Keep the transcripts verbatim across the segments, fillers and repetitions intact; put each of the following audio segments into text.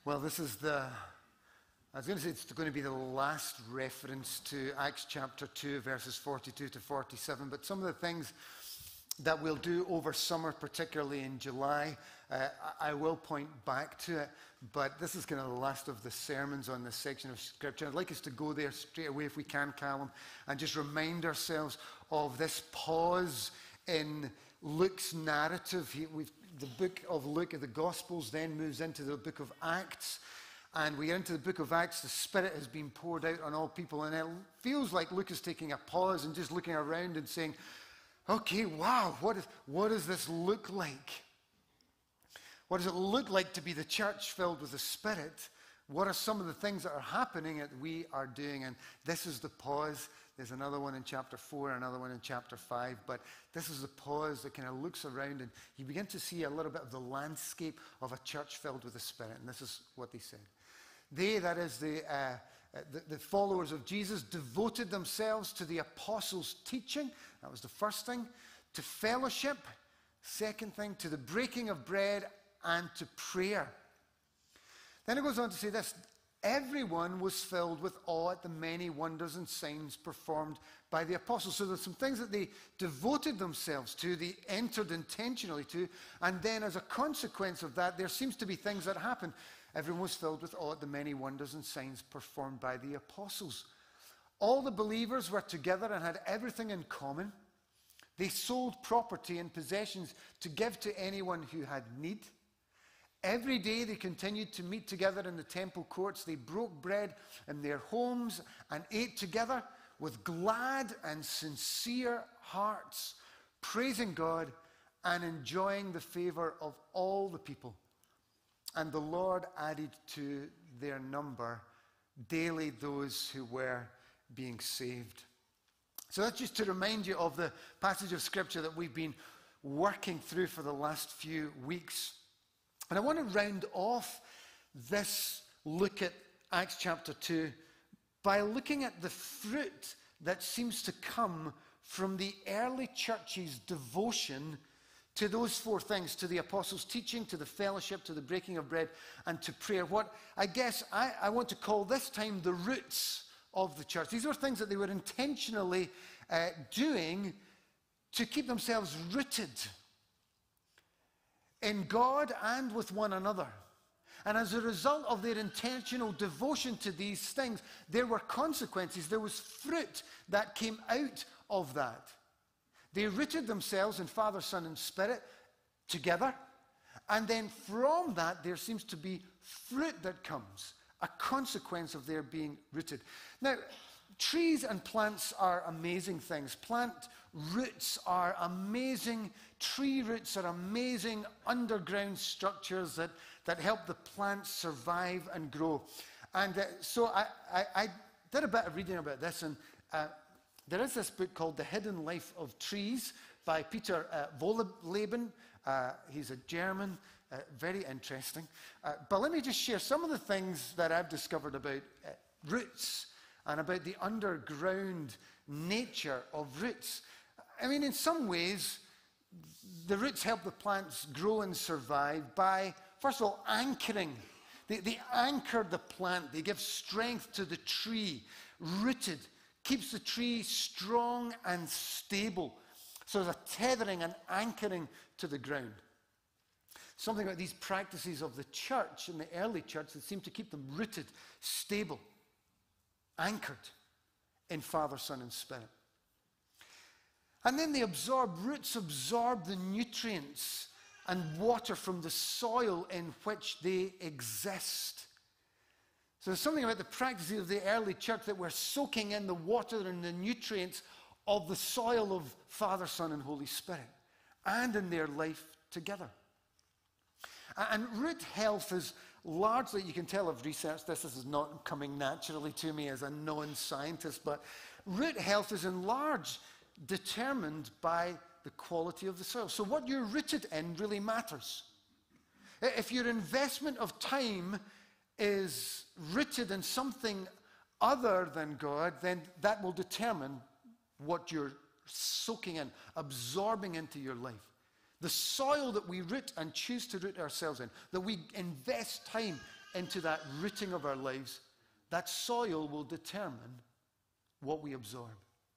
Well, this is the, I was going to say it's going to be the last reference to Acts chapter two, verses forty-two to forty-seven, but some of the things that we'll do over summer, particularly in July, uh, I will point back to it, but this is kind of the last of the sermons on this section of Scripture. I'd like us to go there straight away if we can, Callum, and just remind ourselves of this pause in Luke's narrative. He, we've, the book of Luke, the Gospels, then moves into the book of Acts, and we get into the book of Acts. The Spirit has been poured out on all people, and it feels like Luke is taking a pause and just looking around and saying, okay, wow, what, is, what does this look like? What does it look like to be the church filled with the Spirit? What are some of the things that are happening that we are doing? And this is the pause. There's another one in chapter four, another one in chapter five. But this is the pause that kind of looks around, and you begin to see a little bit of the landscape of a church filled with the Spirit. And this is what they said. They, that is the, uh, the, the followers of Jesus, devoted themselves to the apostles' teaching. That was the first thing. To fellowship. Second thing, to the breaking of bread and to prayer. Then it goes on to say this. Everyone was filled with awe at the many wonders and signs performed by the apostles. So there's some things that they devoted themselves to, they entered intentionally to, and then as a consequence of that, there seems to be things that happened. Everyone was filled with awe at the many wonders and signs performed by the apostles. All the believers were together and had everything in common. They sold property and possessions to give to anyone who had need. Every day they continued to meet together in the temple courts. They broke bread in their homes and ate together with glad and sincere hearts, praising God and enjoying the favor of all the people. And the Lord added to their number daily those who were being saved. So that's just to remind you of the passage of Scripture that we've been working through for the last few weeks. And I want to round off this look at Acts chapter two by looking at the fruit that seems to come from the early church's devotion to those four things, to the apostles' teaching, to the fellowship, to the breaking of bread, and to prayer. What I guess I, I want to call this time the roots of the church. These are things that they were intentionally uh, doing to keep themselves rooted in God and with one another. And as a result of their intentional devotion to these things, there were consequences. There was fruit that came out of that. They rooted themselves in Father, Son, and Spirit together. And then from that, there seems to be fruit that comes, a consequence of their being rooted. Now, trees and plants are amazing things. Plant roots are amazing. Tree roots are amazing underground structures that, that help the plants survive and grow. And uh, so I, I, I did a bit of reading about this, and uh, there is this book called The Hidden Life of Trees by Peter uh, Wohlleben. Uh, he's a German, uh, very interesting. Uh, but let me just share some of the things that I've discovered about uh, roots and about the underground nature of roots. I mean, in some ways, the roots help the plants grow and survive by, first of all, anchoring. They, they anchor the plant. They give strength to the tree. Rooted keeps the tree strong and stable. So there's a tethering and anchoring to the ground. Something about these practices of the church, in the early church, that seem to keep them rooted, stable, anchored in Father, Son, and Spirit. And then they absorb, roots absorb the nutrients and water from the soil in which they exist. So there's something about the practices of the early church that we're soaking in the water and the nutrients of the soil of Father, Son, and Holy Spirit, and in their life together. And root health is largely, you can tell I've researched this, this is not coming naturally to me as a non-scientist, but root health is in large determined by the quality of the soil. So what you're rooted in really matters. If your investment of time is rooted in something other than God, then that will determine what you're soaking in, absorbing into your life. The soil that we root and choose to root ourselves in, that we invest time into that rooting of our lives, that soil will determine what we absorb.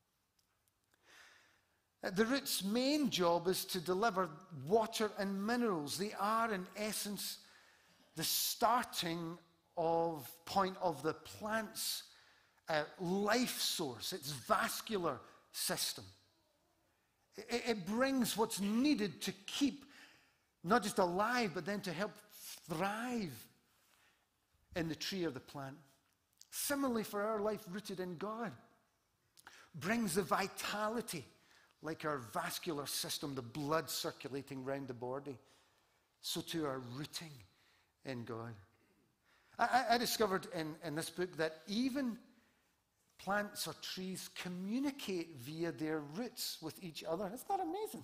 The root's main job is to deliver water and minerals. They are, in essence, the starting of point of the plant's uh, life source, its vascular system. It, it brings what's needed to keep not just alive, but then to help thrive in the tree or the plant. Similarly, for our life rooted in God, brings the vitality, like our vascular system, the blood circulating around the body, so to our rooting in God. I, I discovered in, in this book that even plants or trees communicate via their roots with each other. Isn't that amazing?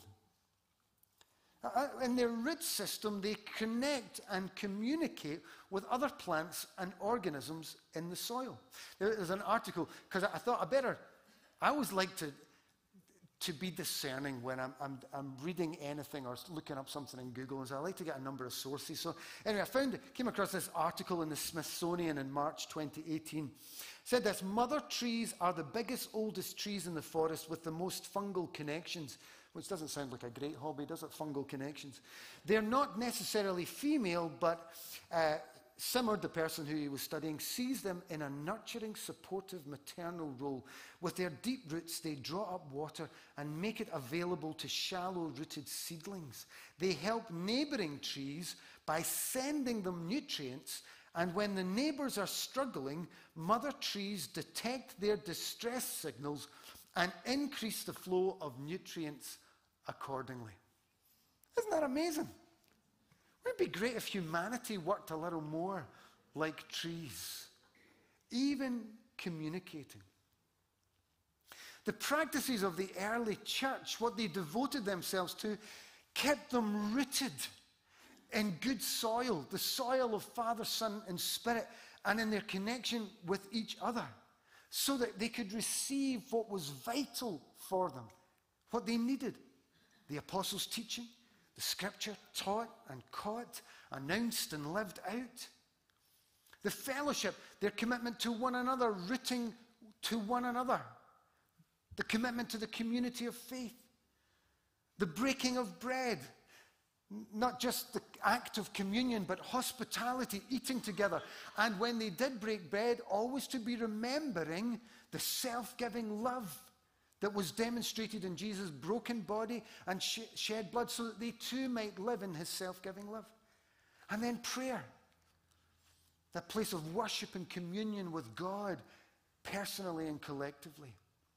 In their root system, they connect and communicate with other plants and organisms in the soil. There's an article, because I thought I better, I always like to, to be discerning when I'm, I'm, I'm reading anything or looking up something in Google, and so I like to get a number of sources. So anyway, I found, came across this article in the Smithsonian in March twenty eighteen. It said this: mother trees are the biggest, oldest trees in the forest with the most fungal connections. Which doesn't sound like a great hobby, does it? Fungal connections. They're not necessarily female, but uh, Simard, the person who he was studying, sees them in a nurturing, supportive, maternal role. With their deep roots, they draw up water and make it available to shallow-rooted seedlings. They help neighboring trees by sending them nutrients, and when the neighbors are struggling, mother trees detect their distress signals and increase the flow of nutrients accordingly. Isn't that amazing? Wouldn't it be great if humanity worked a little more like trees, even communicating? The practices of the early church, what they devoted themselves to, kept them rooted in good soil, the soil of Father, Son, and Spirit, and in their connection with each other, so that they could receive what was vital for them, what they needed. The apostles' teaching, the scripture taught and caught, announced and lived out. The fellowship, their commitment to one another, rooting to one another. The commitment to the community of faith. The breaking of bread, not just the act of communion, but hospitality, eating together. And when they did break bread, always to be remembering the self-giving love that was demonstrated in Jesus' broken body and sh- shed blood, so that they too might live in his self-giving love. And then prayer, that place of worship and communion with God, personally and collectively.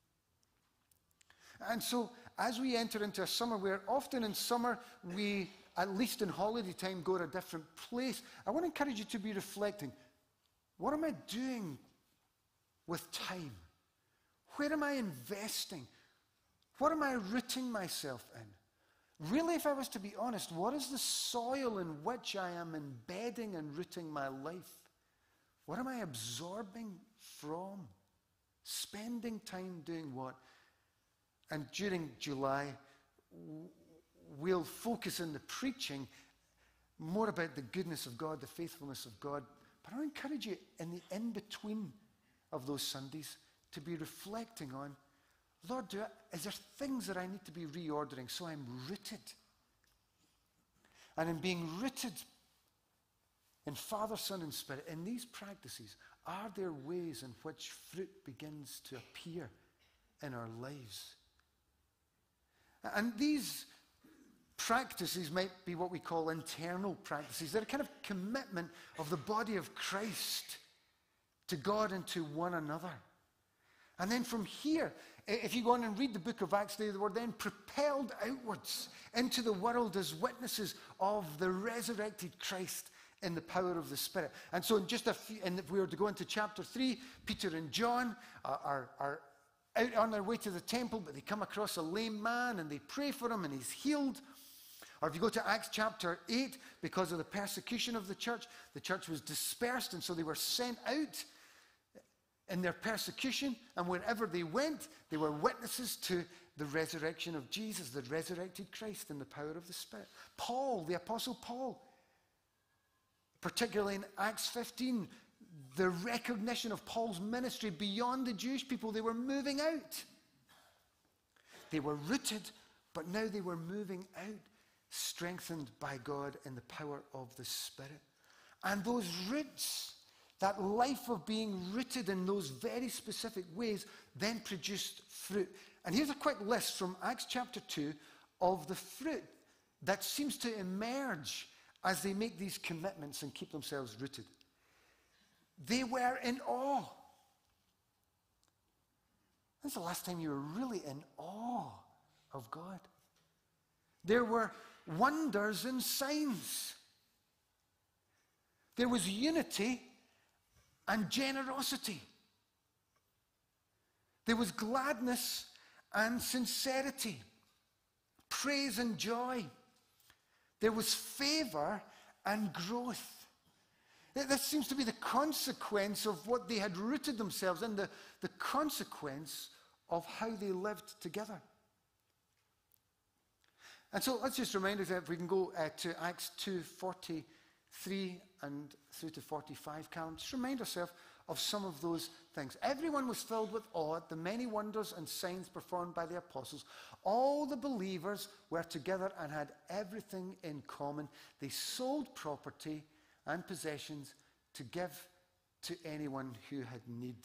And so, as we enter into a summer, where often in summer we, at least in holiday time, go to a different place, I want to encourage you to be reflecting. What am I doing with time? Where am I investing? What am I rooting myself in? Really, if I was to be honest, what is the soil in which I am embedding and rooting my life? What am I absorbing from? Spending time doing what? And during July, we'll focus in the preaching more about the goodness of God, the faithfulness of God. But I encourage you in the in-between of those Sundays to be reflecting on, Lord, do I, is there things that I need to be reordering so I'm rooted? And in being rooted in Father, Son, and Spirit, in these practices, are there ways in which fruit begins to appear in our lives? And these practices might be what we call internal practices. They're a kind of commitment of the body of Christ to God and to one another. And then from here, if you go on and read the book of Acts, they were then propelled outwards into the world as witnesses of the resurrected Christ in the power of the Spirit. And so in just a few, and if we were to go into chapter three, Peter and John are, are, are out on their way to the temple, but they come across a lame man and they pray for him and he's healed. Or if you go to Acts chapter eight, because of the persecution of the church, the church was dispersed, and so they were sent out in their persecution, and wherever they went, they were witnesses to the resurrection of Jesus, the resurrected Christ in the power of the Spirit. Paul, the Apostle Paul, particularly in Acts fifteen, the recognition of Paul's ministry beyond the Jewish people. They were moving out. They were rooted, but now they were moving out, strengthened by God in the power of the Spirit. And those roots, that life of being rooted in those very specific ways, then produced fruit. And here's a quick list from Acts chapter two of the fruit that seems to emerge as they make these commitments and keep themselves rooted. They were in awe. When's the last time you were really in awe of God? There were wonders and signs. There was unity and generosity. There was gladness and sincerity, praise and joy. There was favor and growth. This seems to be the consequence of what they had rooted themselves in, the, the consequence of how they lived together. And so let's just remind us, if we can go uh, to Acts two forty-three and through to forty-five, Callum, just remind ourselves of some of those things. Everyone was filled with awe at the many wonders and signs performed by the apostles. All the believers were together and had everything in common. They sold property and possessions to give to anyone who had need.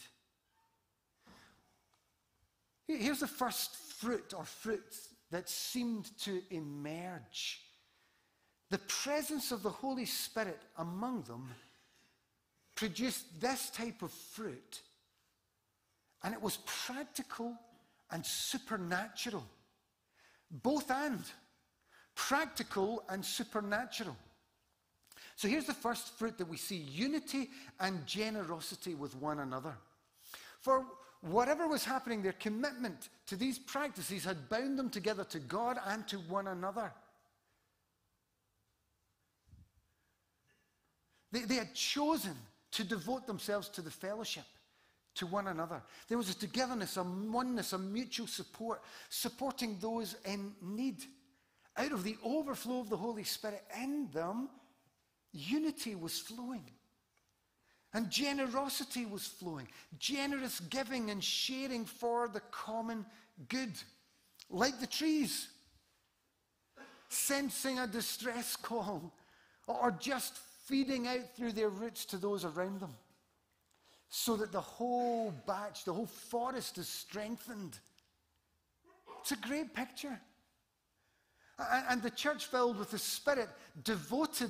Here's the first fruit or fruits that seemed to emerge. The presence of the Holy Spirit among them produced this type of fruit, and it was practical and supernatural. Both and. Practical and supernatural. So here's the first fruit that we see: unity and generosity with one another. For whatever was happening, their commitment to these practices had bound them together to God and to one another. They, they had chosen to devote themselves to the fellowship, to one another. There was a togetherness, a oneness, a mutual support, supporting those in need. Out of the overflow of the Holy Spirit in them, unity was flowing. And generosity was flowing. Generous giving and sharing for the common good. Like the trees, sensing a distress call, or just feeding out through their roots to those around them, so that the whole batch, the whole forest is strengthened. It's a great picture. And the church filled with the Spirit, devoted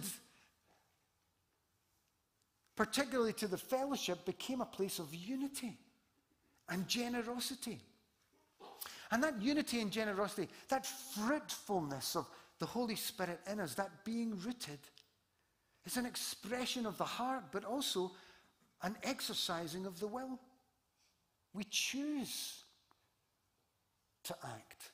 particularly to the fellowship, became a place of unity and generosity. And that unity and generosity, that fruitfulness of the Holy Spirit in us, that being rooted, is an expression of the heart, but also an exercising of the will. We choose to act.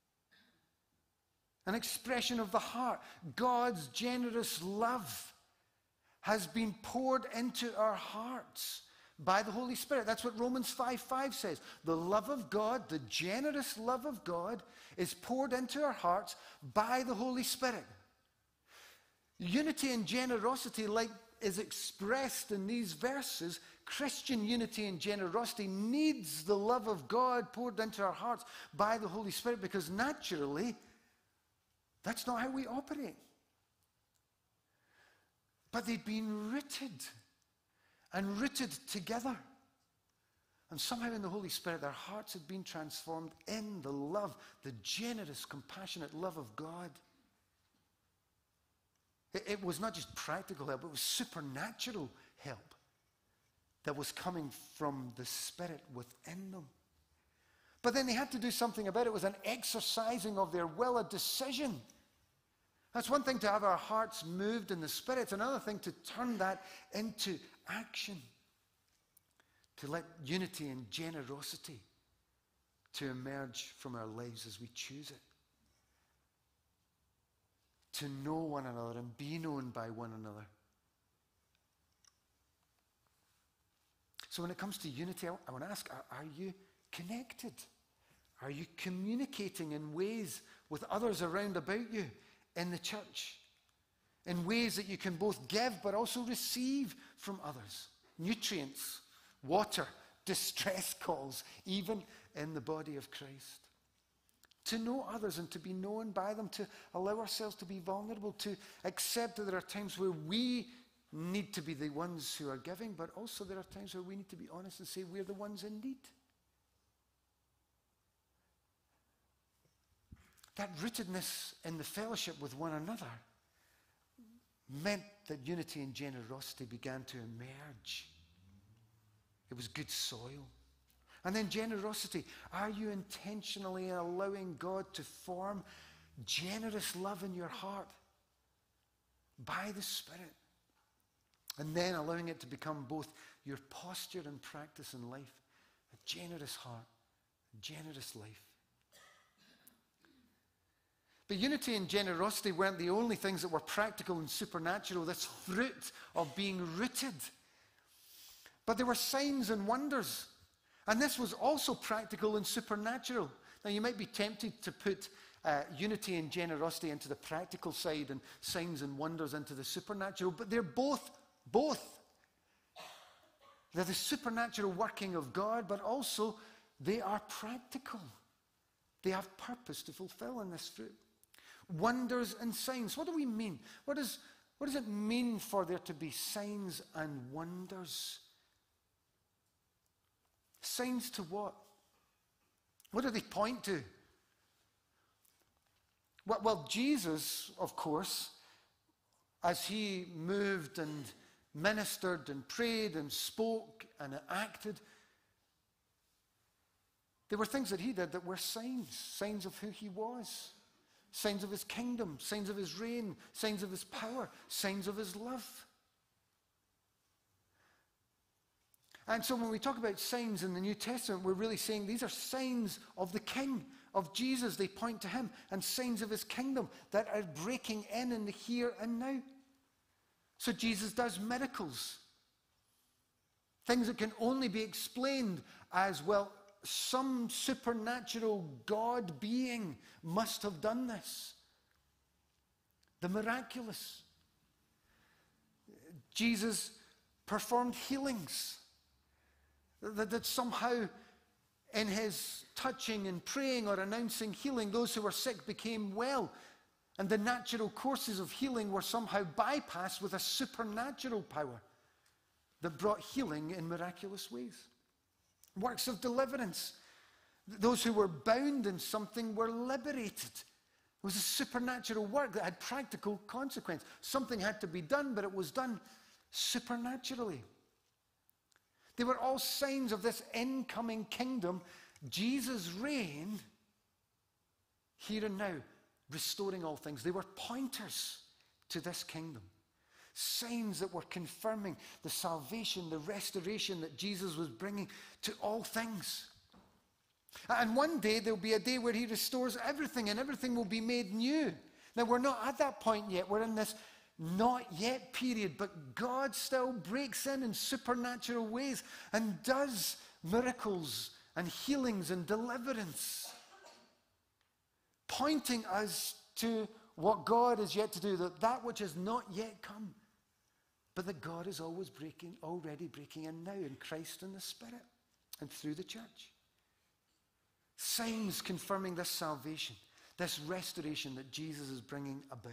An expression of the heart. God's generous love has been poured into our hearts by the Holy Spirit. That's what Romans five five says. The love of God, the generous love of God, is poured into our hearts by the Holy Spirit. Unity and generosity, like is expressed in these verses, Christian unity and generosity needs the love of God poured into our hearts by the Holy Spirit, because naturally, that's not how we operate. But they'd been rooted and rooted together. And somehow in the Holy Spirit, their hearts had been transformed in the love, the generous, compassionate love of God. It, it was not just practical help, it was supernatural help that was coming from the Spirit within them. But then they had to do something about it. It was an exercising of their will, a decision. That's one thing to have our hearts moved in the Spirit. It's another thing to turn that into action. To let unity and generosity to emerge from our lives as we choose it. To know one another and be known by one another. So when it comes to unity, I, I want to ask, are, are you connected? Are you communicating in ways with others around about you in the church? in ways that you can both give but also receive from others. Nutrients, water, distress calls, even in the body of Christ. To know others and to be known by them, to allow ourselves to be vulnerable, to accept that there are times where we need to be the ones who are giving, but also there are times where we need to be honest and say we're the ones in need. That rootedness in the fellowship with one another meant that unity and generosity began to emerge. It was good soil. And then generosity. Are you intentionally allowing God to form generous love in your heart by the Spirit? And then allowing it to become both your posture and practice in life. A generous heart, a generous life. But unity and generosity weren't the only things that were practical and supernatural, this fruit of being rooted. But there were signs and wonders. And this was also practical and supernatural. Now, you might be tempted to put uh, unity and generosity into the practical side and signs and wonders into the supernatural, but they're both, both. They're the supernatural working of God, but also they are practical. They have purpose to fulfill in this fruit. Wonders and signs. What do we mean? What, is, what does it mean for there to be signs and wonders? Signs to what? What do they point to? Well, well, Jesus, of course, as he moved and ministered and prayed and spoke and acted, there were things that he did that were signs, signs of who he was, signs of his kingdom, signs of his reign, signs of his power, signs of his love. And so when we talk about signs in the New Testament, we're really saying these are signs of the King, of Jesus. They point to him, and signs of his kingdom that are breaking in in the here and now. So Jesus does miracles. Things that can only be explained as, well, some supernatural God being must have done this. The miraculous. Jesus performed healings. That, that somehow in his touching and praying or announcing healing, those who were sick became well. And the natural courses of healing were somehow bypassed with a supernatural power that brought healing in miraculous ways. Works of deliverance. Those who were bound in something were liberated. It was a supernatural work that had practical consequence. Something had to be done, but it was done supernaturally. They were all signs of this incoming kingdom, Jesus' reign, here and now, restoring all things. They were pointers to this kingdom. Signs that were confirming the salvation, the restoration that Jesus was bringing to all things. And one day there'll be a day where he restores everything and everything will be made new. Now, we're not at that point yet. We're in this not yet period, but God still breaks in in supernatural ways and does miracles and healings and deliverance, pointing us to what God is yet to do, that that which has not yet come, but that God is always breaking, already breaking in now in Christ and the Spirit and through the church. Signs confirming this salvation, this restoration that Jesus is bringing about.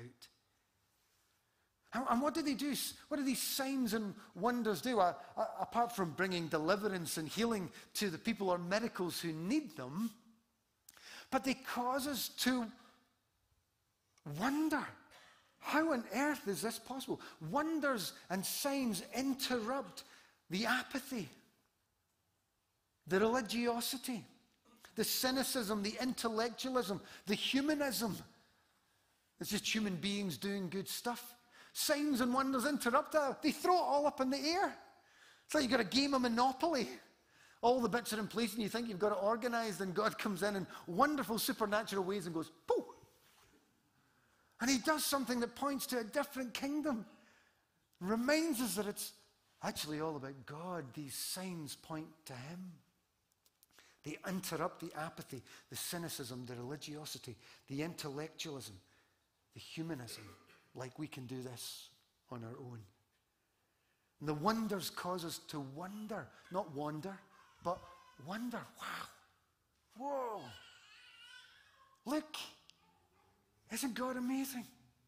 And what do they do? What do these signs and wonders do? Uh, uh, apart from bringing deliverance and healing to the people or miracles who need them, but they cause us to wonder, how on earth is this possible? Wonders and signs interrupt the apathy, the religiosity, the cynicism, the intellectualism, the humanism. It's just human beings doing good stuff. Signs and wonders interrupt that. They throw it all up in the air. It's like you've got a game of Monopoly. All the bits are in place and you think you've got it organized, and God comes in in wonderful supernatural ways and goes, poof. And he does something that points to a different kingdom. Reminds us that it's actually all about God. These signs point to him. They interrupt the apathy, the cynicism, the religiosity, the intellectualism, the humanism. like we can do this on our own. And the wonders cause us to wonder, not wander, but wonder. Wow. Whoa. Look. Isn't God amazing?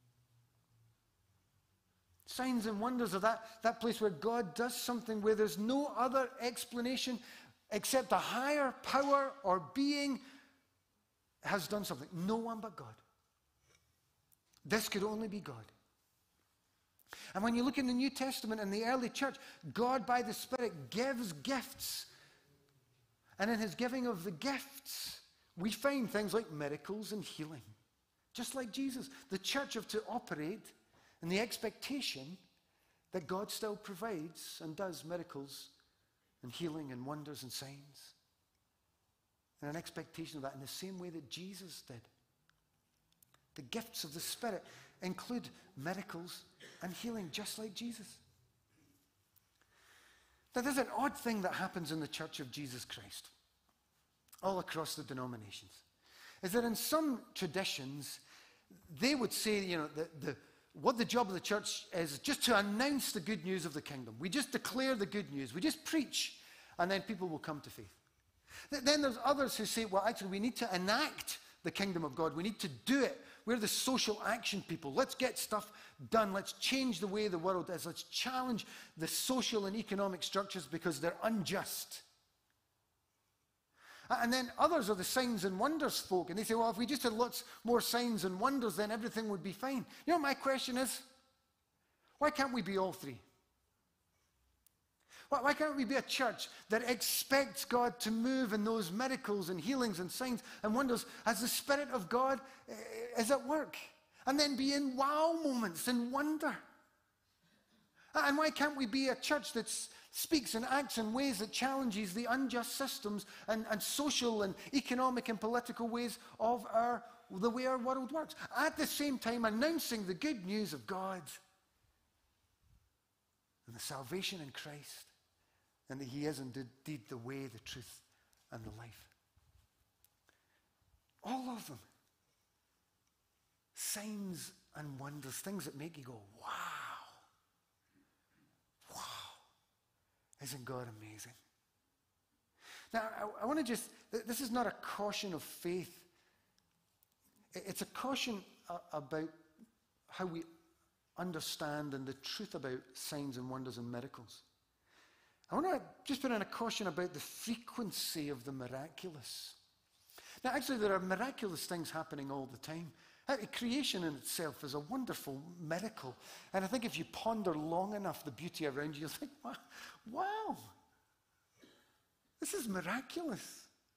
Signs and wonders are that, that place where God does something where there's no other explanation except a higher power or being has done something. No one but God. This could only be God. And when you look in the New Testament and the early church, God by the Spirit gives gifts. And in his giving of the gifts, we find things like miracles and healing. Just like Jesus. The church have to operate in the expectation that God still provides and does miracles and healing and wonders and signs. And an expectation of that in the same way that Jesus did. The gifts of the Spirit include miracles and healing just like Jesus. Now there's an odd thing that happens in the Church of Jesus Christ, all across the denominations, is that in some traditions, they would say, you know, the, the, what the job of the church is just to announce the good news of the kingdom. We just declare the good news. We just preach, and then people will come to faith. Then there's others who say, well, actually, we need to enact the kingdom of God. We need to do it. We're the social action people. Let's get stuff done. Let's change the way the world is. Let's challenge the social and economic structures because they're unjust. And then others are the signs and wonders folk. And they say, well, if we just had lots more signs and wonders, then everything would be fine. You know what my question is? Why can't we be all three? Why can't we be a church that expects God to move in those miracles and healings and signs and wonders as the Spirit of God is at work? And then be in wow moments and wonder. And why can't we be a church that speaks and acts in ways that challenges the unjust systems and, and social and economic and political ways of our, the way our world works? At the same time, announcing the good news of God and the salvation in Christ, and that he is indeed the way, the truth, and the life. All of them. Signs and wonders, things that make you go, wow. Wow. Isn't God amazing? Now, I, I want to just, this is not a caution of faith. It's a caution uh, about how we understand and the truth about signs and wonders and miracles. I want to just put in a caution about the frequency of the miraculous. Now, actually, there are miraculous things happening all the time. Creation in itself is a wonderful miracle. And I think if you ponder long enough the beauty around you, you'll think, wow, wow, this is miraculous.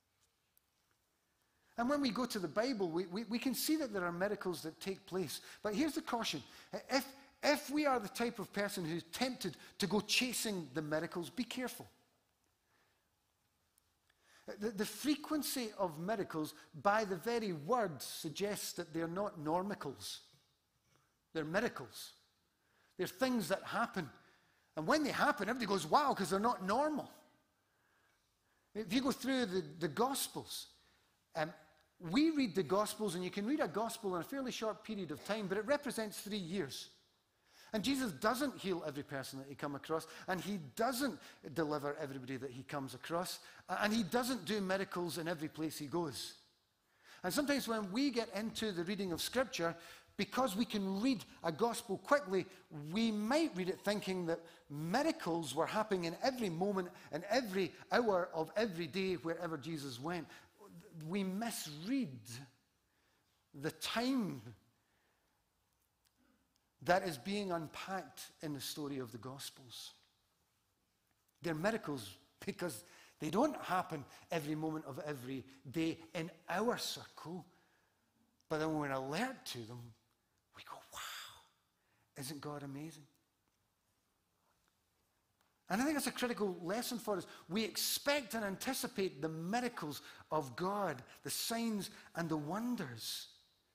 And when we go to the Bible, we, we, we can see that there are miracles that take place. But here's the caution. If If we are the type of person who's tempted to go chasing the miracles, be careful. The, the frequency of miracles, by the very word, suggests that they're not normicals. They're miracles. They're things that happen. And when they happen, everybody goes, wow, because they're not normal. If you go through the, the Gospels, um, we read the Gospels, and you can read a Gospel in a fairly short period of time, but it represents three years. And Jesus doesn't heal every person that he comes across, and he doesn't deliver everybody that he comes across, and he doesn't do miracles in every place he goes. And sometimes when we get into the reading of Scripture, because we can read a gospel quickly, we might read it thinking that miracles were happening in every moment and every hour of every day wherever Jesus went. We misread the time that is being unpacked in the story of the Gospels. They're miracles because they don't happen every moment of every day in our circle, but then when we're alert to them, we go, wow, isn't God amazing? And I think that's a critical lesson for us. We expect and anticipate the miracles of God, the signs and the wonders.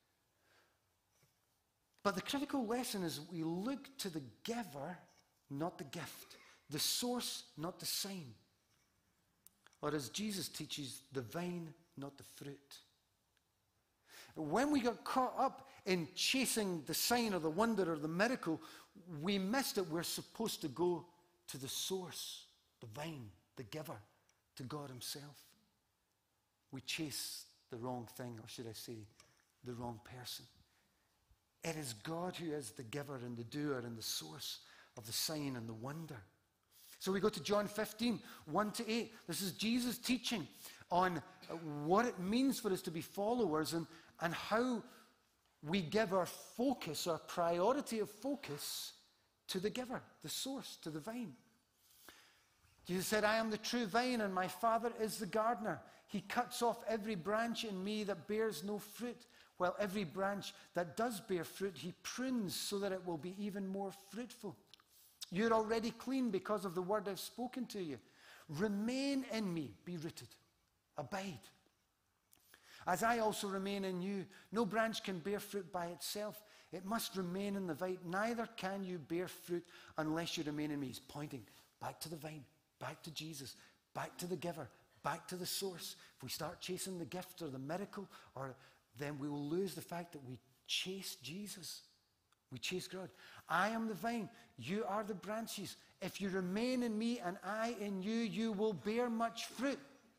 But the critical lesson is we look to the giver, not the gift. The source, not the sign. Or as Jesus teaches, the vine, not the fruit. When we got caught up in chasing the sign or the wonder or the miracle, we missed it. We're supposed to go to the source, the vine, the giver, to God himself. We chase the wrong thing, or should I say, the wrong person. It is God who is the giver and the doer and the source of the sign and the wonder. So we go to John fifteen, one to eight. This is Jesus teaching on what it means for us to be followers and, and how we give our focus, our priority of focus, to the giver, the source, to the vine. Jesus said, I am the true vine and my Father is the gardener. He cuts off every branch in me that bears no fruit, while every branch that does bear fruit, he prunes so that it will be even more fruitful. You're already clean because of the word I've spoken to you. Remain in me, be rooted, abide. As I also remain in you, no branch can bear fruit by itself. It must remain in the vine. Neither can you bear fruit unless you remain in me. He's pointing back to the vine, back to Jesus, back to the giver, back to the source. If we start chasing the gift or the miracle, or then we will lose the fact that we chase Jesus. We chase God. I am the vine. You are the branches. If you remain in me and I in you, you will bear much fruit.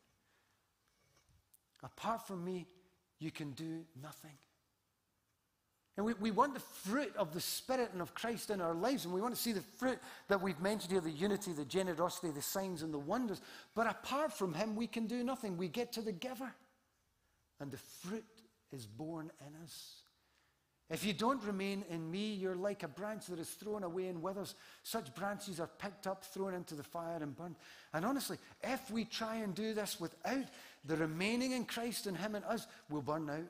Apart from me, you can do nothing. And we, we want the fruit of the Spirit and of Christ in our lives. And we want to see the fruit that we've mentioned here, the unity, the generosity, the signs and the wonders. But apart from him, we can do nothing. We get to the giver. And the fruit is born in us. If you don't remain in me, you're like a branch that is thrown away and withers. Such branches are picked up, thrown into the fire and burned. And honestly, if we try and do this without the remaining in Christ and him and us, we'll burn out.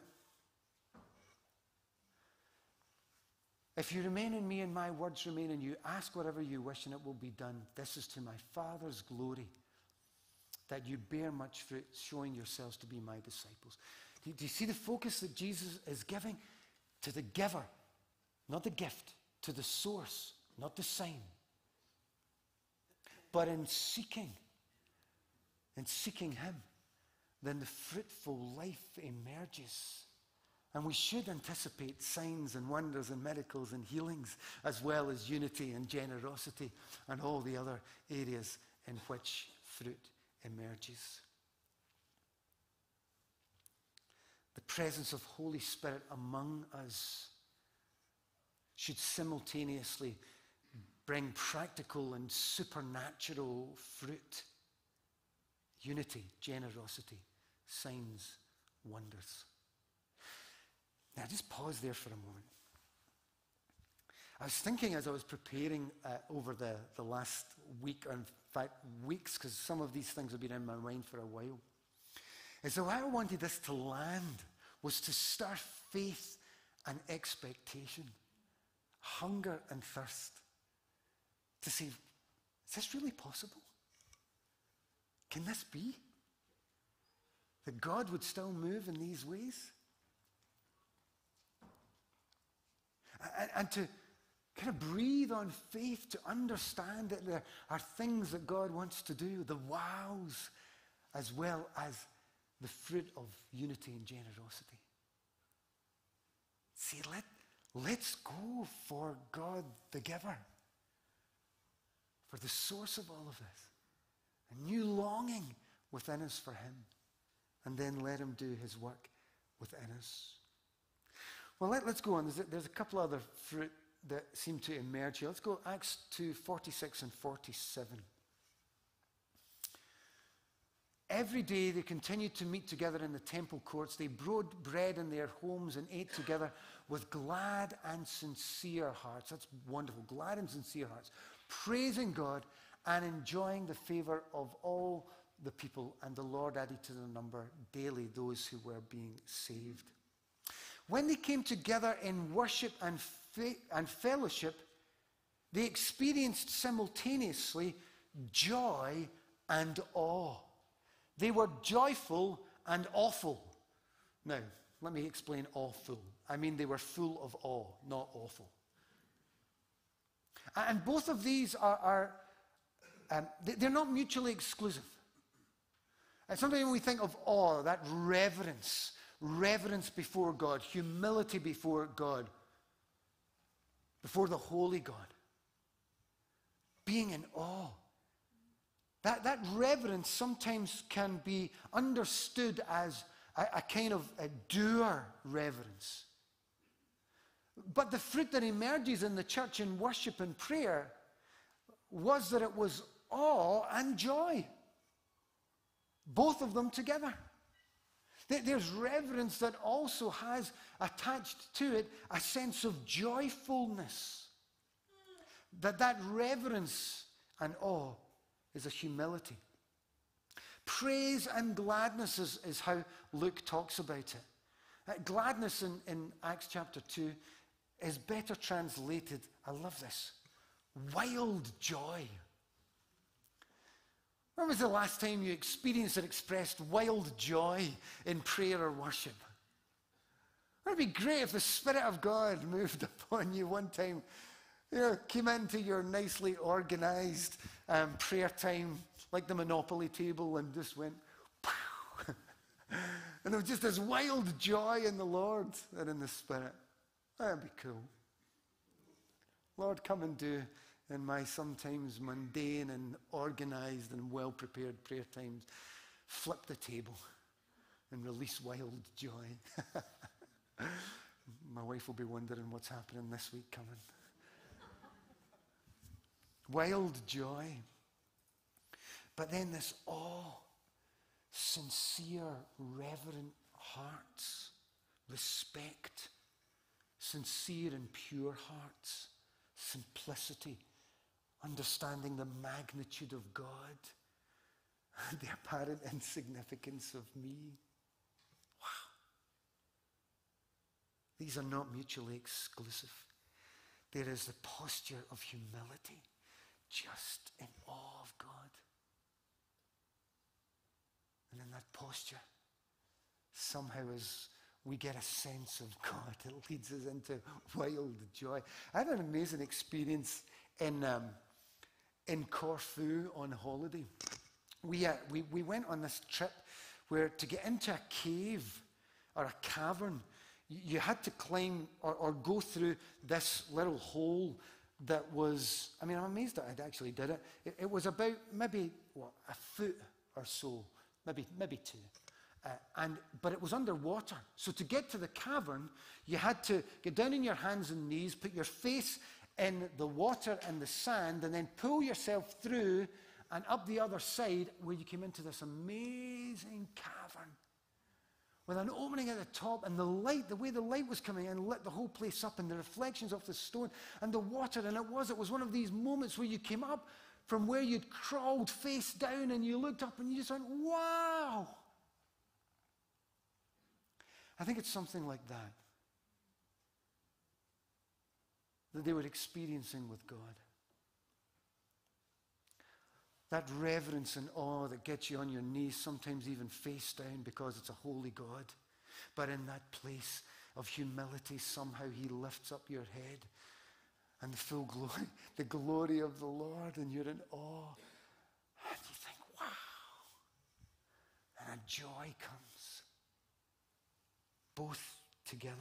If you remain in me and my words remain in you, ask whatever you wish and it will be done. This is to my Father's glory, that you bear much fruit, showing yourselves to be my disciples. Do you, do you see the focus that Jesus is giving? To the giver, not the gift. To the source, not the sign. But in seeking, in seeking him, then the fruitful life emerges. And we should anticipate signs and wonders and miracles and healings, as well as unity and generosity and all the other areas in which fruit emerges. The presence of Holy Spirit among us should simultaneously bring practical and supernatural fruit. Unity, generosity, signs, wonders. Now just pause there for a moment. I was thinking as I was preparing uh, over the, the last week, or in fact weeks, because some of these things have been in my mind for a while. And so how I wanted this to land was to stir faith and expectation, hunger and thirst, to say, is this really possible? Can this be? That God would still move in these ways? And, and to kind of breathe on faith, to understand that there are things that God wants to do, the wows, as well as the fruit of unity and generosity. See, let, let's go for God the giver, for the source of all of this. A new longing within us for him. And then let him do his work within us. Well, let, let's go on. There's a, there's a couple other fruit that seem to emerge here. Let's go Acts two, forty-six and forty-seven. Every day they continued to meet together in the temple courts. They broke bread in their homes and ate together with glad and sincere hearts. That's wonderful. Glad and sincere hearts. Praising God and enjoying the favor of all the people. And the Lord added to the number daily those who were being saved. When they came together in worship and, fe- and fellowship, they experienced simultaneously joy and awe. They were joyful and awful. Now, let me explain awful. I mean, they were full of awe, not awful. And both of these are, are um, they're not mutually exclusive. And sometimes when we think of awe, that reverence, reverence before God, humility before God, before the holy God. Being in awe. That, that reverence sometimes can be understood as a, a kind of a doer reverence. But the fruit that emerges in the church in worship and prayer was that it was awe and joy. Both of them together. There's reverence that also has attached to it a sense of joyfulness. That that reverence and awe is a humility. Praise and gladness is, is how Luke talks about it. Uh, gladness in, in Acts chapter two is better translated, I love this, wild joy. When was the last time you experienced and expressed wild joy in prayer or worship? Wouldn't it be great if the Spirit of God moved upon you one time, you know, came into your nicely organized um, prayer time, like the Monopoly table, and just went, pow. And there was just this wild joy in the Lord and in the Spirit. That'd be cool. Lord, come and do in my sometimes mundane and organized and well-prepared prayer times, flip the table and release wild joy. My wife will be wondering what's happening this week coming. Wild joy. But then this awe, sincere, reverent hearts, respect, sincere and pure hearts, simplicity, understanding the magnitude of God and the apparent insignificance of me. Wow. These are not mutually exclusive. There is the posture of humility, just in awe of God. And in that posture, somehow as we get a sense of God, it leads us into wild joy. I had an amazing experience in um, in Corfu on holiday. We, uh, we we went on this trip where to get into a cave or a cavern, you, you had to climb or, or go through this little hole that was, I mean, I'm amazed that I'd actually did it. It, it was about maybe, what, a foot or so, maybe maybe two. Uh, and but it was underwater. So to get to the cavern, you had to get down on your hands and knees, put your face in the water and the sand, and then pull yourself through and up the other side, where you came into this amazing cavern with an opening at the top, and the light, the way the light was coming in, lit the whole place up, and the reflections of the stone and the water. And it was, it was one of these moments where you came up from where you'd crawled face down, and you looked up and you just went, wow. I think it's something like that that they were experiencing with God. That reverence and awe that gets you on your knees, sometimes even face down because it's a holy God. But in that place of humility, somehow he lifts up your head and the full glory, the glory of the Lord, and you're in awe. And you think, wow. And a joy comes. Both together.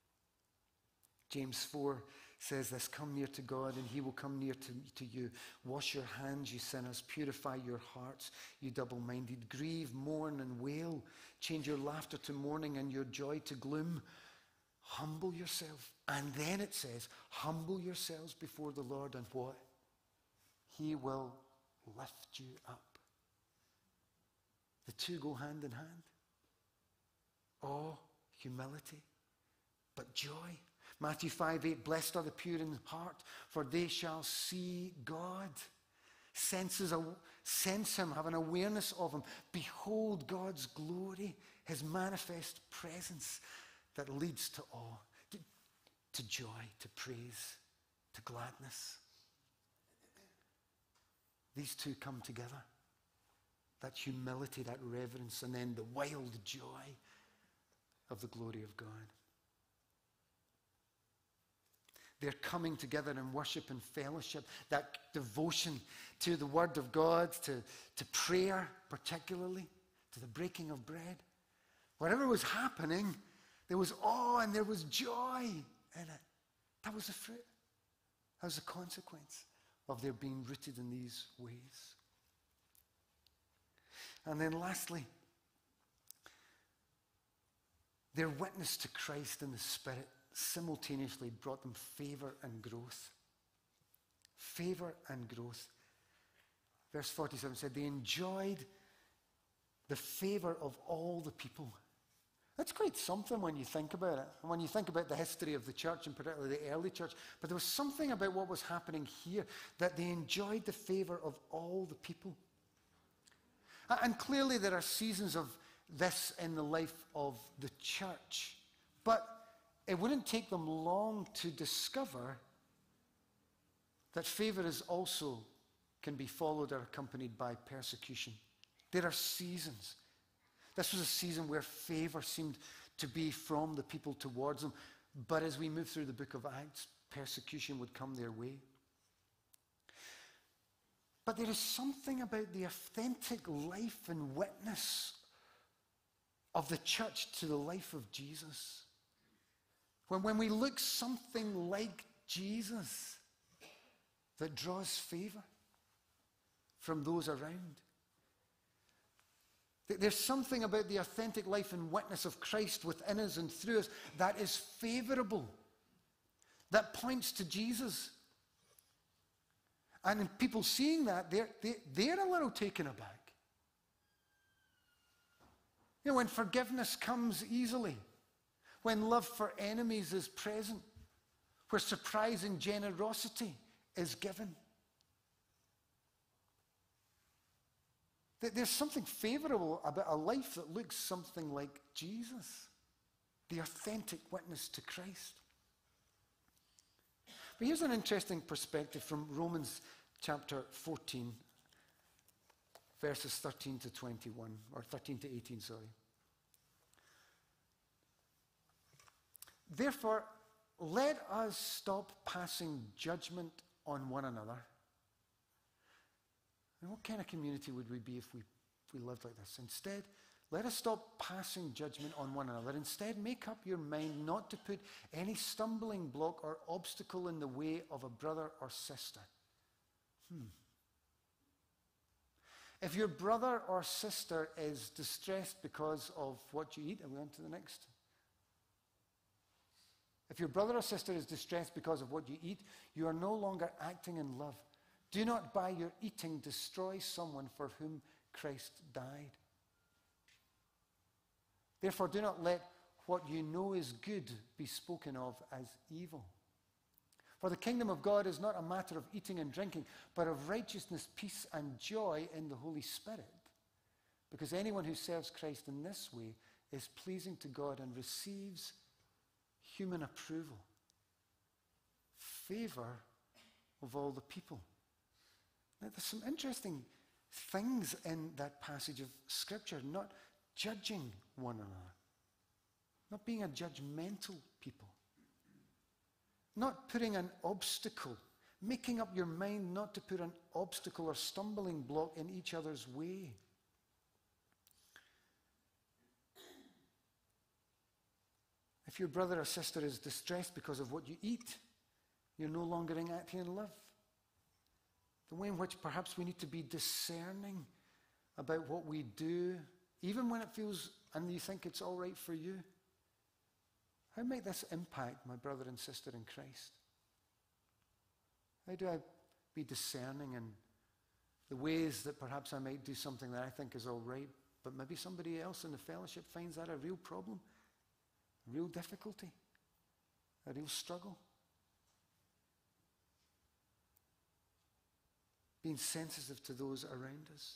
James four says this, come near to God and he will come near to, to you. Wash your hands, you sinners. Purify your hearts, you double-minded. Grieve, mourn, and wail. Change your laughter to mourning and your joy to gloom. Humble yourself. And then it says, humble yourselves before the Lord, and what? He will lift you up. The two go hand in hand. Awe, humility, but joy. Matthew five eight, blessed are the pure in heart, for they shall see God. Senses, sense him, have an awareness of him. Behold God's glory, his manifest presence that leads to awe, to, to joy, to praise, to gladness. These two come together. That humility, that reverence, and then the wild joy of the glory of God. They're coming together in worship and fellowship, that devotion to the Word of God, to, to prayer particularly, to the breaking of bread. Whatever was happening, there was awe and there was joy in it. That was the fruit. That was the consequence of their being rooted in these ways. And then lastly, their witness to Christ in the Spirit simultaneously brought them favor and growth. Favor and growth. Verse forty-seven said they enjoyed the favor of all the people. That's quite something when you think about it. And when you think about the history of the church, and particularly the early church. But there was something about what was happening here, that they enjoyed the favor of all the people. And clearly there are seasons of this in the life of the church. But it wouldn't take them long to discover that favor is also can be followed or accompanied by persecution. There are seasons. This was a season where favor seemed to be from the people towards them. But as we move through the book of Acts, persecution would come their way. But there is something about the authentic life and witness of the church to the life of Jesus. When, when we look something like Jesus, that draws favor from those around. There's something about the authentic life and witness of Christ within us and through us that is favorable, that points to Jesus. And in people seeing that, they're, they, they're a little taken aback. You know, when forgiveness comes easily, when love for enemies is present, where surprising generosity is given. There's something favorable about a life that looks something like Jesus, the authentic witness to Christ. But here's an interesting perspective from Romans chapter fourteen, verses thirteen to twenty-one, or thirteen to eighteen, sorry. Therefore, let us stop passing judgment on one another. And what kind of community would we be if we, if we lived like this? Instead, let us stop passing judgment on one another. Instead, make up your mind not to put any stumbling block or obstacle in the way of a brother or sister. Hmm. If your brother or sister is distressed because of what you eat, and we on to the next. If your brother or sister is distressed because of what you eat, you are no longer acting in love. Do not by your eating destroy someone for whom Christ died. Therefore, do not let what you know is good be spoken of as evil. For the kingdom of God is not a matter of eating and drinking, but of righteousness, peace, and joy in the Holy Spirit. Because anyone who serves Christ in this way is pleasing to God and receives human approval, favor of all the people. Now, there's some interesting things in that passage of Scripture, not judging one another, not being a judgmental people, not putting an obstacle, making up your mind not to put an obstacle or stumbling block in each other's way. If your brother or sister is distressed because of what you eat, you're no longer acting in love. The way in which perhaps we need to be discerning about what we do, even when it feels and you think it's all right for you. How might this impact my brother and sister in Christ? How do I be discerning in the ways that perhaps I might do something that I think is all right, but maybe somebody else in the fellowship finds that a real problem, a real difficulty, a real struggle? Being sensitive to those around us.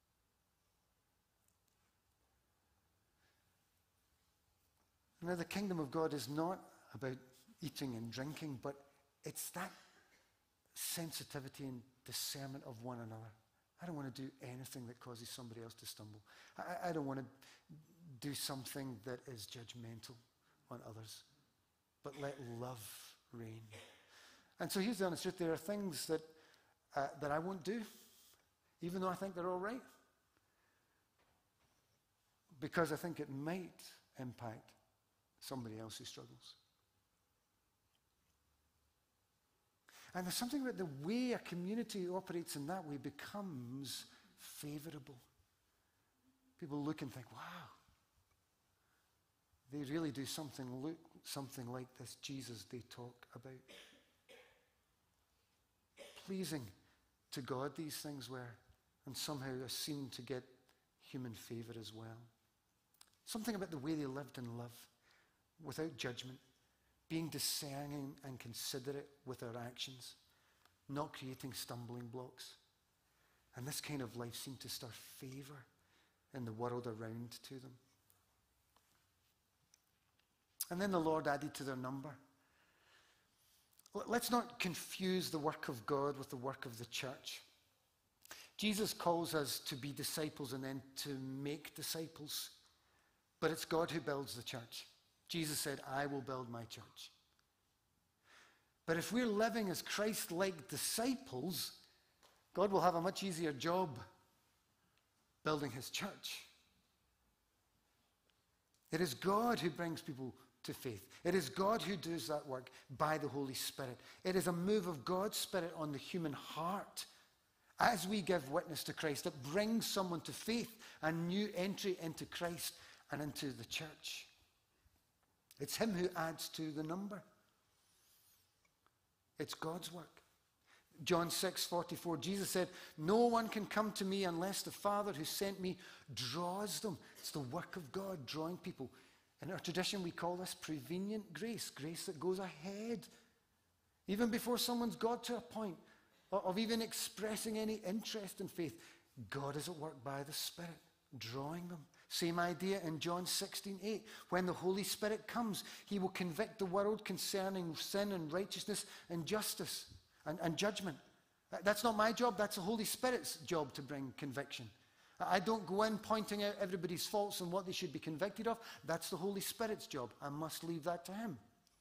Now, the kingdom of God is not about eating and drinking, but it's that sensitivity and discernment of one another. I don't want to do anything that causes somebody else to stumble. I, I don't want to do something that is judgmental on others, but let love reign. And so here's the honest truth. There are things that Uh, that I won't do, even though I think they're all right. because I think it might impact somebody else who struggles. And there's something about the way a community operates in that way becomes favorable. People look and think, wow, they really do something look something like this Jesus they talk about. Pleasing to God these things were, and somehow seemed to get human favor as well. Something about the way they lived and live, without judgment, being discerning and considerate with their actions, not creating stumbling blocks. And this kind of life seemed to stir favor in the world around to them. And then the Lord added to their number. Let's not confuse the work of God with the work of the church. Jesus calls us to be disciples and then to make disciples. But it's God who builds the church. Jesus said, I will build my church. But if we're living as Christ-like disciples, God will have a much easier job building his church. It is God who brings people to faith. It is God who does that work by the Holy Spirit. It is a move of God's Spirit on the human heart as we give witness to Christ that brings someone to faith and new entry into Christ and into the church. It's him who adds to the number. It's God's work. John six forty-four, Jesus said, no one can come to me unless the Father who sent me draws them. It's the work of God drawing people. In our tradition, we call this prevenient grace, grace that goes ahead, even before someone's got to a point of even expressing any interest in faith. God is at work by the Spirit, drawing them. Same idea in John sixteen eight. When the Holy Spirit comes, he will convict the world concerning sin and righteousness and justice and, and judgment. That's not my job. That's the Holy Spirit's job to bring conviction. I don't go in pointing out everybody's faults and what they should be convicted of. That's the Holy Spirit's job. I must leave that to him.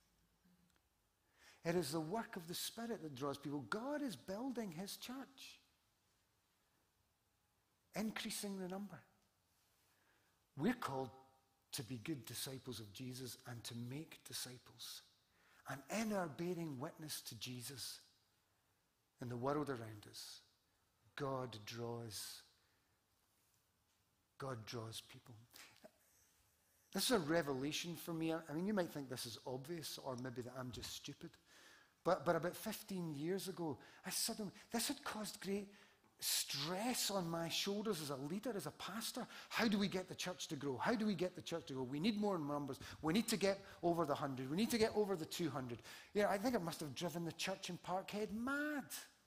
It is the work of the Spirit that draws people. God is building his church, increasing the number. We're called to be good disciples of Jesus and to make disciples. And in our bearing witness to Jesus in the world around us, God draws God draws people. This is a revelation for me. I mean, you might think this is obvious, or maybe that I'm just stupid. But, but about fifteen years ago, I suddenly, this had caused great stress on my shoulders as a leader, as a pastor. How do we get the church to grow? How do we get the church to grow? We need more numbers. We need to get over the hundred. We need to get over the two hundred. You know, I think it must have driven the church in Parkhead mad.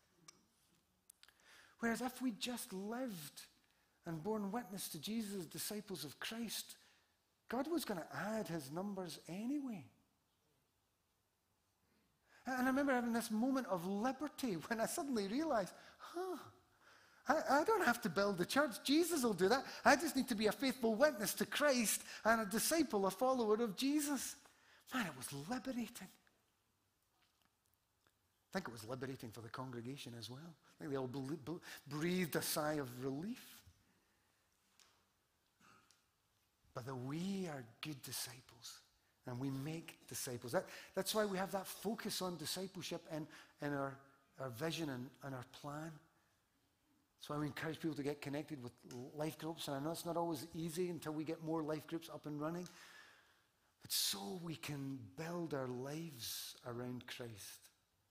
Whereas if we just lived and borne witness to Jesus as disciples of Christ, God was going to add his numbers anyway. And I remember having this moment of liberty when I suddenly realized, huh, I, I don't have to build the church. Jesus will do that. I just need to be a faithful witness to Christ and a disciple, a follower of Jesus. Man, it was liberating. I think it was liberating for the congregation as well. I think they all breathed a sigh of relief. But that we are good disciples and we make disciples. That, that's why we have that focus on discipleship in, in our, our vision and, and our plan. That's why we encourage people to get connected with life groups. And I know it's not always easy until we get more life groups up and running. But so we can build our lives around Christ.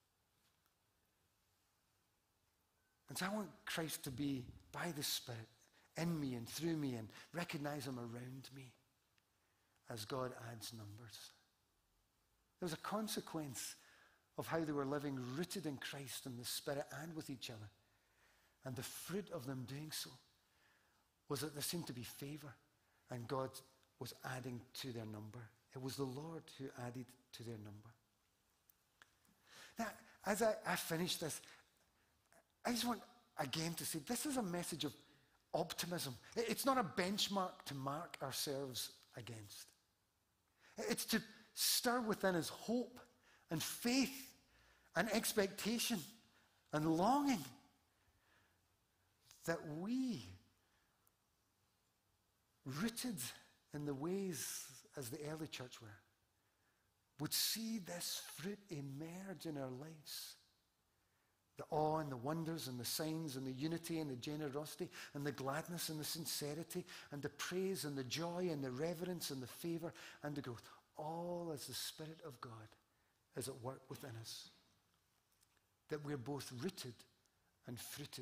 And so I want Christ to be by the Spirit in me and through me and recognize him around me as God adds numbers. There was a consequence of how they were living rooted in Christ and the Spirit and with each other. And the fruit of them doing so was that there seemed to be favor and God was adding to their number. It was the Lord who added to their number. Now, as I, I finish this, I just want again to say this is a message of optimism. It's not a benchmark to mark ourselves against. It's to stir within us hope and faith and expectation and longing that we rooted in the ways as the early church were, would see this fruit emerge in our lives. The awe and the wonders and the signs and the unity and the generosity and the gladness and the sincerity and the praise and the joy and the reverence and the favor and the growth. All as the Spirit of God is at work within us. That we're both rooted and fruited.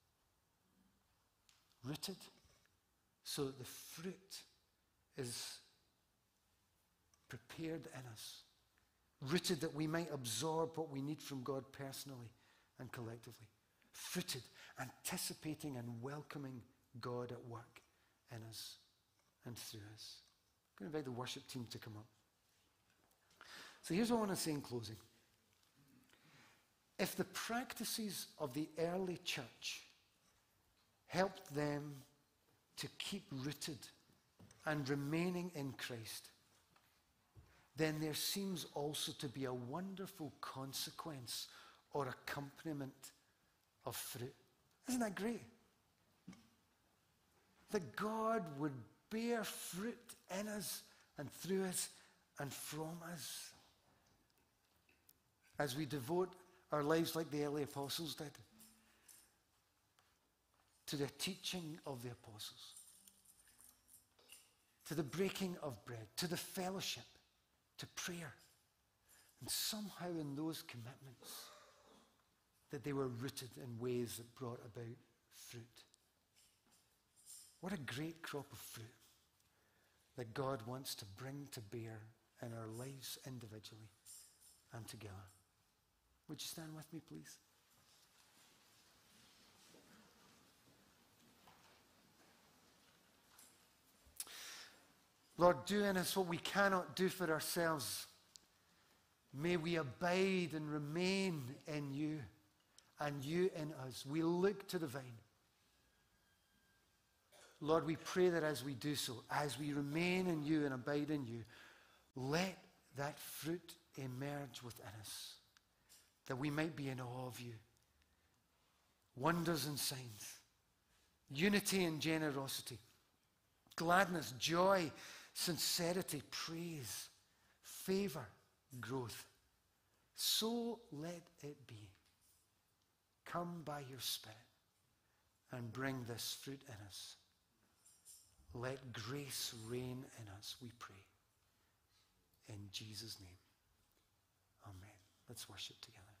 Rooted so that the fruit is prepared in us. Rooted that we might absorb what we need from God personally and collectively. Fruited, anticipating and welcoming God at work in us and through us. I'm going to invite the worship team to come up. So here's what I want to say in closing. If the practices of the early church helped them to keep rooted and remaining in Christ, then there seems also to be a wonderful consequence or accompaniment of fruit. Isn't that great? That God would bear fruit in us and through us and from us as we devote our lives like the early apostles did to the teaching of the apostles, to the breaking of bread, to the fellowship, to prayer. And somehow in those commitments that they were rooted in ways that brought about fruit. What a great crop of fruit that God wants to bring to bear in our lives individually and together. Would you stand with me, please? Lord, do in us what we cannot do for ourselves. May we abide and remain in you and you in us. We look to the vine. Lord, we pray that as we do so, as we remain in you and abide in you, let that fruit emerge within us, that we might be in awe of you. Wonders and signs, unity and generosity, gladness, joy, sincerity, praise, favor, growth. So let it be. Come by your Spirit and bring this fruit in us. Let grace reign in us, we pray. In Jesus' name. Amen. Let's worship together.